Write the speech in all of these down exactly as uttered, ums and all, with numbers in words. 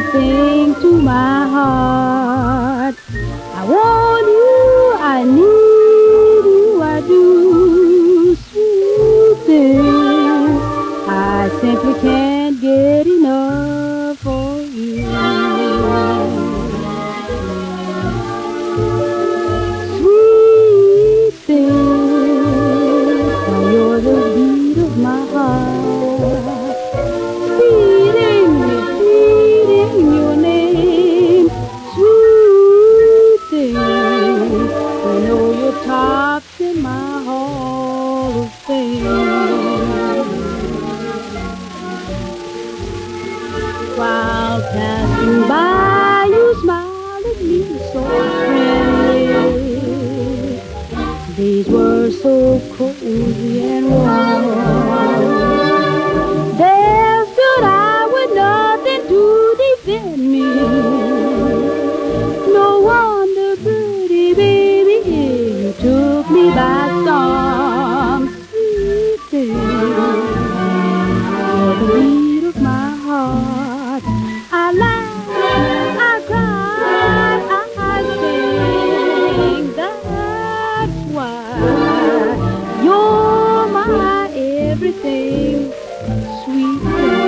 everything to my heart. I want you, I need you, I do, sweet thing. I simply can't get enough of you. Sweet thing, you're the beat of my heart. Beating, beating your name. Sweet thing, you know you're tops in my hall of fame. While passing by, you smiled at me so friendly. These were so cozy and warm. There stood I with nothing to defend me. No wonder, pretty baby, you took me by storm. Sweet thing, you're the beat of my heart. I laugh, I cry, I sing. That's why you're my everything, sweet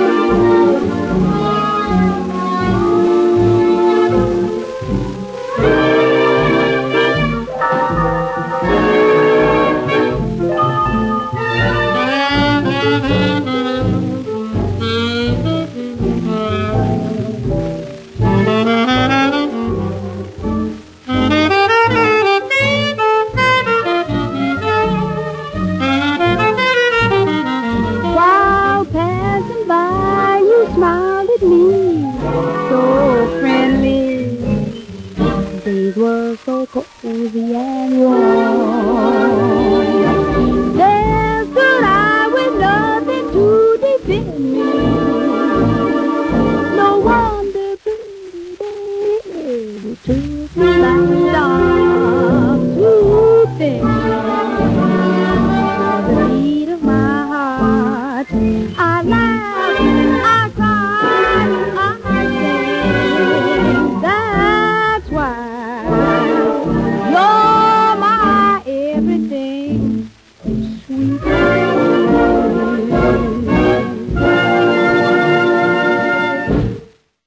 smiled at me, so friendly. These were so cozy and warm. There stood I with nothing to defend me. No wonder, baby, you took me by storm. Sweet thing.